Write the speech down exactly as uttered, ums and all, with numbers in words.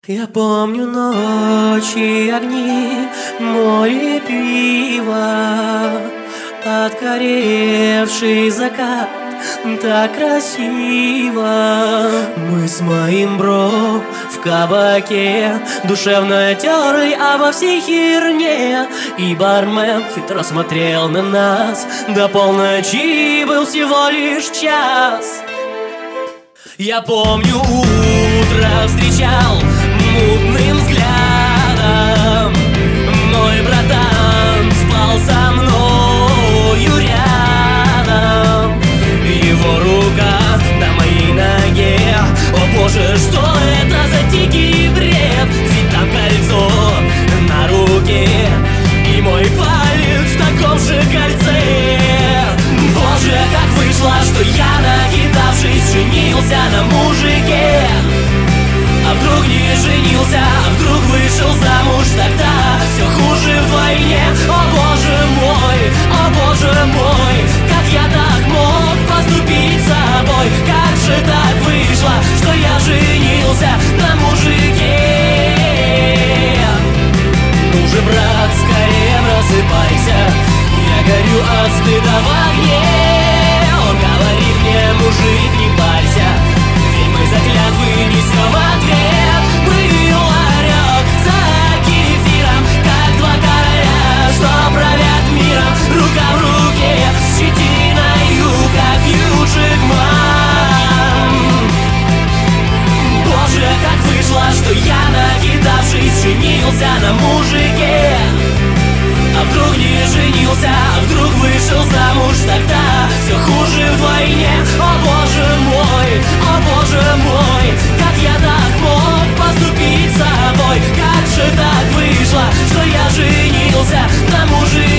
Я помню ночи, огни, море пива, отгоревший закат, так красиво. Мы с моим бро в кабаке душевно терли обо всей херне, и бармен хитро смотрел на нас. До полночи был всего лишь час. Я помню, утро встречал мутным взглядом. Мой братан спал со мною рядом. Его рука на моей ноге. О боже, что это за дикий бред? Ведь там кольцо на руке, и мой палец в таком же кольце. Боже, как вышло, что я, накидавшись, женился на мужике. А вдруг не женился, а вдруг вышел замуж, тогда все хуже вдвойне. О боже мой, о боже мой, как я так мог поступить с собой? Как же так вышло, что я женился на мужике? Ну же, брат, скорее просыпайся, я горю от стыда в огне. Он говорит мне: мужик, не парься, ведь мы за клятвы несем ответ. Мы ларек за кефиром, как два короля, что правят миром. Рука в руке, с щетиною, как Юджик Ман. Боже, как вышло, что я, накидавшись, женился на мужике. А вдруг не женился, а вдруг вышел замуж, тогда все хуже вдвойне. О боже мой, о боже мой, как я так мог поступить с собой? Как же так вышло, что я женился на мужике?